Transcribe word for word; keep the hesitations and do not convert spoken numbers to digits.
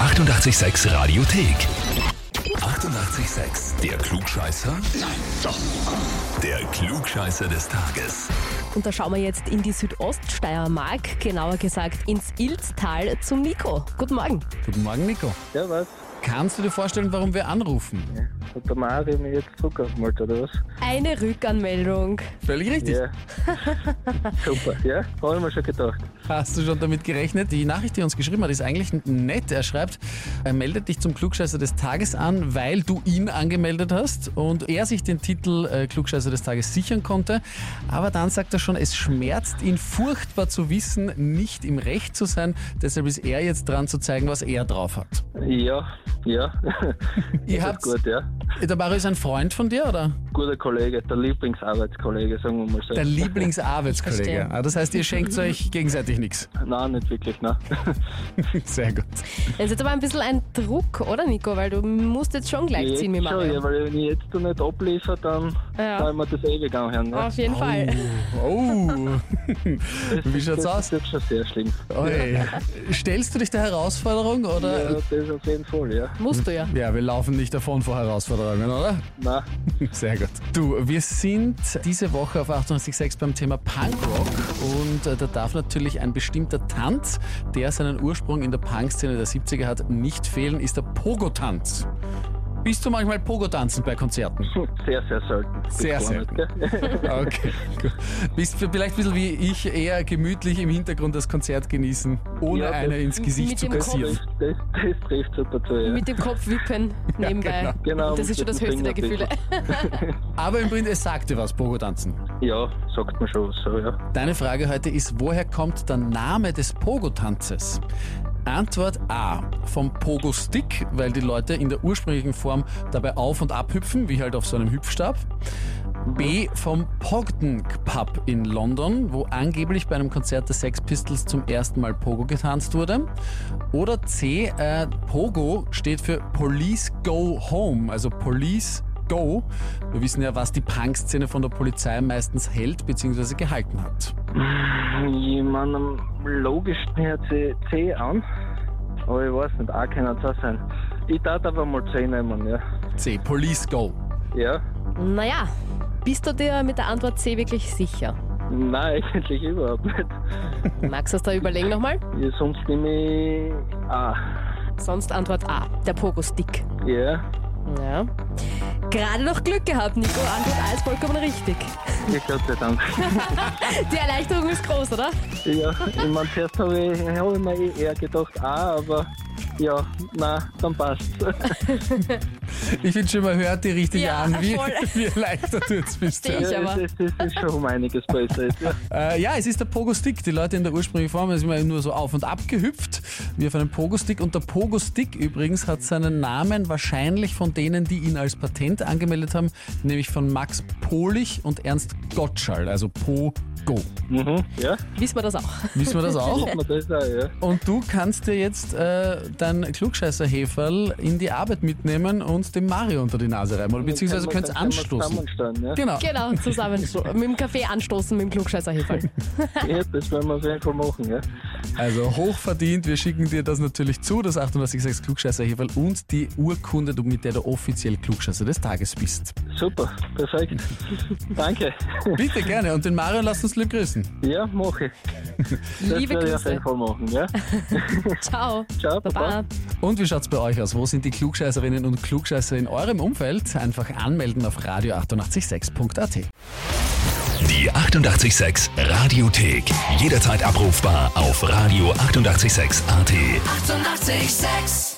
achtundachtzig Komma sechs Radiothek. achtundachtzig Komma sechs. Der Klugscheißer? Nein, doch. Der Klugscheißer des Tages. Und da schauen wir jetzt in die Südoststeiermark, genauer gesagt ins Ilztal zum Nico. Guten Morgen. Guten Morgen, Nico. Ja, was? Kannst du dir vorstellen, warum wir anrufen? Ja. Hat der Mario mich jetzt zurückgemeldet, oder was? Eine Rückanmeldung. Völlig richtig. Ja. Super, ja? Habe ich mir schon gedacht. Hast du schon damit gerechnet? Die Nachricht, die er uns geschrieben hat, ist eigentlich nett. Er schreibt, er meldet dich zum Klugscheißer des Tages an, weil du ihn angemeldet hast und er sich den Titel äh, Klugscheißer des Tages sichern konnte. Aber dann sagt er schon, es schmerzt ihn furchtbar zu wissen, nicht im Recht zu sein. Deshalb ist er jetzt dran zu zeigen, was er drauf hat. Ja, ja. Ihr Das habt, ist gut, ja. der Mario ist ein Freund von dir, oder? Guter Kollege, der Lieblingsarbeitskollege, sagen wir mal so. Der Lieblingsarbeitskollege. Verstehe. Ah, das heißt, ihr schenkt euch gegenseitig nichts. Nein, nicht wirklich, nein. Sehr gut. Das ist jetzt aber ein bisschen ein Druck, oder Nico? Weil du musst jetzt schon gleich Jetzt ziehen mit schon, Mario. ja, weil wenn ich jetzt da nicht abliefere, dann Ja. kann ich mir das ewig anhören. Ja. Auf jeden Fall. Oh, Das- wie schaut's das aus? ist jetzt schon sehr schlimm. Oi. Stellst du dich der Herausforderung, Ja, oder? das auf jeden Fall, ja. Musst du ja. Ja, wir laufen nicht davon vor Herausforderungen, oder? Nein, Sehr gut. Du, wir sind diese Woche auf achtundachtzig Komma sechs beim Thema Punkrock und äh, da darf natürlich ein bestimmter Tanz, der seinen Ursprung in der Punkszene der siebziger hat, nicht fehlen, ist der Pogo-Tanz. Bist du manchmal Pogo-Tanzen bei Konzerten? sehr, sehr selten. Sehr Bis gar selten. nicht, gell? Okay, gut. Bist du vielleicht ein bisschen wie ich eher gemütlich im Hintergrund das Konzert genießen, ohne Ja, das- einer ins Gesicht mit zu dem Kopf. kassieren? Das, das trifft super zu, ja. Mit dem Kopf wippen nebenbei. genau. Und das ist schon das Mit dem höchste der Finger Gefühle. Aber im Prinzip, es sagt dir was, Pogo-Tanzen. Ja, sagt man schon so, ja. Deine Frage heute ist, woher kommt der Name des Pogo-Tanzes? Antwort A, vom Pogo-Stick, weil die Leute in der ursprünglichen Form dabei auf- und abhüpfen, wie halt auf so einem Hüpfstab. B, vom Pogden Pub in London, wo angeblich bei einem Konzert der Sex Pistols zum ersten Mal Pogo getanzt wurde. Oder C, äh, Pogo steht für Police Go Home, also Police Go. Wir wissen ja, was die Punk-Szene von der Polizei meistens hält bzw. gehalten hat. Ich meine, am logischsten hört sich C an, aber ich weiß nicht, A kann es auch sein. Ich darf aber mal C nehmen, ja. C, Police Go. Ja? Naja, bist du dir mit der Antwort C wirklich sicher? Nein, eigentlich überhaupt nicht. Magst du es da überlegen nochmal? Ja, sonst nehme ich A. Sonst Antwort A, der Pogo-Stick. Ja? Ja. Gerade noch Glück gehabt, Nico. Antwort A ist vollkommen richtig. Ja, Gott sei Dank. Die Erleichterung ist groß, oder? Ja, ich meine, zuerst habe ich, hab ich mir eh eher gedacht A, aber ja, nein, dann passt's. Ich finde schon, man hört die richtig Ja, an, wie, voll. wie erleichtert du jetzt bist. Verstehe ich. Ja, aber. das, das ist schon um einiges besser jetzt, ja. Äh, ja, es ist der Pogo-Stick. Die Leute in der ursprünglichen Form sind immer nur so auf und ab gehüpft, wie auf einem Pogo-Stick. Und der Pogo-Stick übrigens hat seinen Namen wahrscheinlich von denen, die ihn als Patent angemeldet haben, nämlich von Max Pohlich und Ernst Gottschall, also Pogo. Mhm, ja, Wissen wir das auch. Wissen wir das auch? man das auch, ja. Und du kannst dir jetzt äh, dein Klugscheißer-Heferl in die Arbeit mitnehmen und dem Mario unter die Nase reiben. Oder beziehungsweise Dann könnt kann man- anstoßen. dann kann man zusammenstehen, ja. Genau. Genau, zusammen mit dem Kaffee anstoßen mit dem Klugscheißer-Heferl. Ja, das werden wir auf jeden Fall machen, ja. Also hochverdient, wir schicken dir das natürlich zu, das achtundachtzig Komma sechs Klugscheißer-Heferl und die Urkunde, mit der du offiziell Klugscheißer des Tages bist. Super, perfekt. Danke. Bitte gerne und den Mario lass uns lieb grüßen. Ja, mache ich. Das Liebe werde ich auf Grüße. jeden Fall machen, ja. Ciao. Ciao, Baba. Baba. Und wie schaut's bei euch aus? Wo sind die Klugscheißerinnen und Klugscheißer in eurem Umfeld? Einfach anmelden auf radio achtundachtzig sechs punkt a t. Die achtundachtzig Komma sechs Radiothek. Jederzeit abrufbar auf radio achtundachtzig sechs punkt a t. achtundachtzig Komma sechs